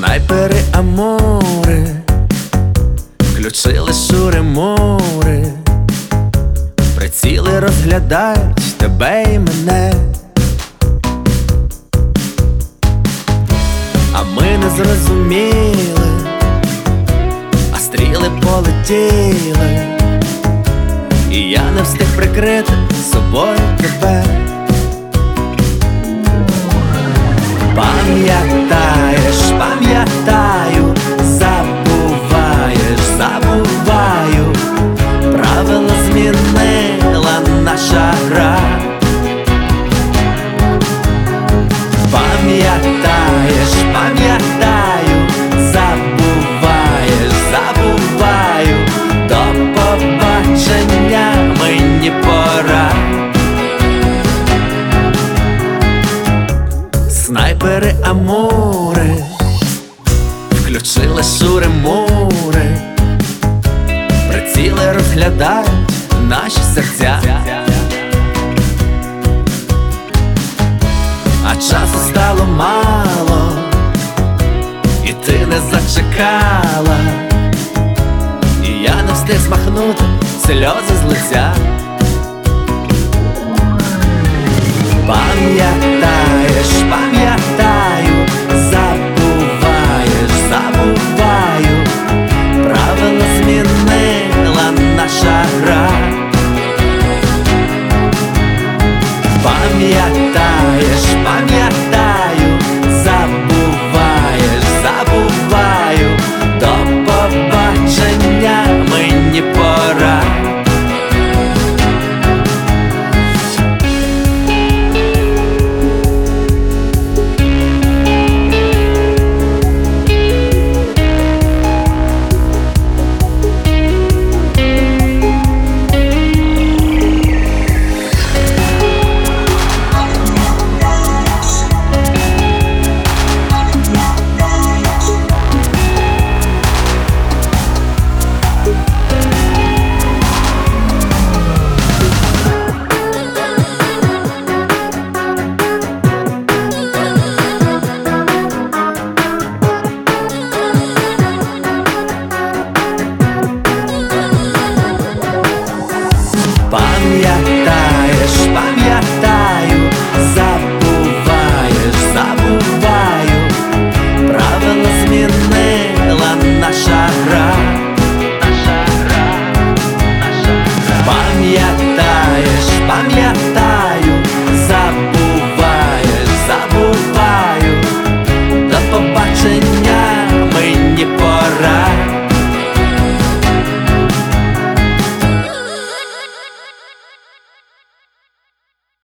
Снайпери Амори включили шури-мури, приціли розглядають тебе і мене. А ми не зрозуміли, а стріли полетіли, і я не встиг прикрити собою тебе. Пам'ятаєш, пам'ятаю, забуваєш, забуваю, правила змінила наша гра. Пам'ятаєш, пам'ятаю, забуваєш, забуваю, до побачення, мені пора. Снайпери Амори включили шури-мури, приціли розглядають наші серця. А часу стало мало, і ти не зачекала, і я не встиг змахнути сльози з лиця. Пам'ятай,